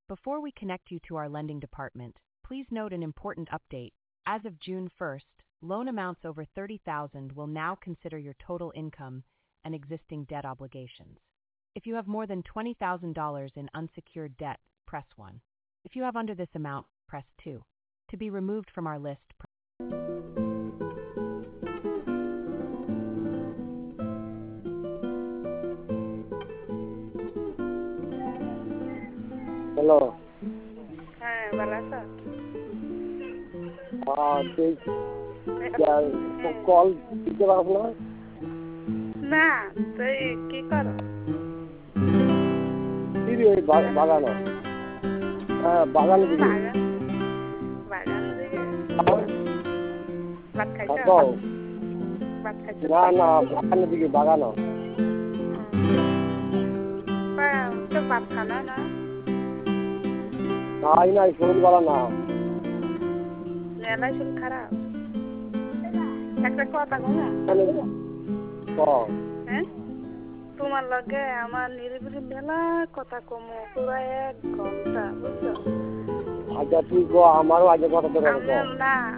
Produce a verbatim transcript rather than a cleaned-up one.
Before we connect you to our lending department, please note an important update. As of June first, loan amounts over thirty thousand dollars will now consider your total income and existing debt obligations. If you have more than twenty thousand dollars in unsecured debt, press one. If you have under this amount, press two. To be removed from our list, press hello. হ্যাঁ, ভালো আছো? হ্যাঁ, তুই হ্যাঁ। Call দিতে পারবো না? না, তুই কি করো? কি রে, বা- বাগানো? হ্যাঁ, বাগান দিকে। বাগান বাগান দিকে ভাত খাইছো? থাকো। ভাত খাইছো? না না, বাগানের দিকে বাগানো। বা- তো ভাত খানা না? নাই নাই, শরীর ভালো না। মেলায় শরীর খারাপ। একটা কথা কও না? ক। হ্যাঁ? তোমার লগে আমার নিরিবিলি মেলা কথা কমো পুরা এক ঘন্টা, বুঝছো? আচ্ছা তুই ক, আমারও আগে কথা তোর আমি না